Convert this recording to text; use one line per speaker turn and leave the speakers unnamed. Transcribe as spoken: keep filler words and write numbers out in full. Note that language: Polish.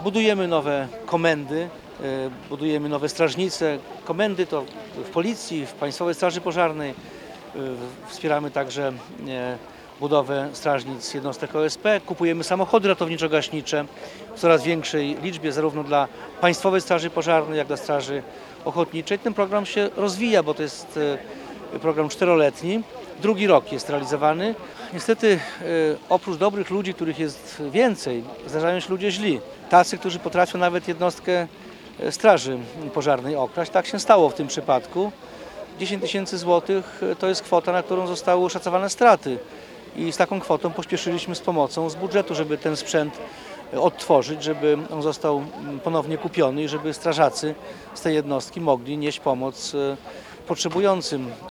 Budujemy nowe komendy, budujemy nowe strażnice. Komendy to w Policji, w Państwowej Straży Pożarnej. Wspieramy także budowę strażnic jednostek O S P. Kupujemy samochody ratowniczo-gaśnicze w coraz większej liczbie, zarówno dla Państwowej Straży Pożarnej, jak i dla Straży Ochotniczej. Ten program się rozwija, bo to jest program czteroletni. Drugi rok jest realizowany. Niestety oprócz dobrych ludzi, których jest więcej, zdarzają się ludzie źli. Tacy, którzy potrafią nawet jednostkę Straży Pożarnej okraść. Tak się stało w tym przypadku. dziesięć tysięcy złotych to jest kwota, na którą zostały oszacowane straty. I z taką kwotą pośpieszyliśmy z pomocą z budżetu, żeby ten sprzęt odtworzyć, żeby on został ponownie kupiony i żeby strażacy z tej jednostki mogli nieść pomoc potrzebującym.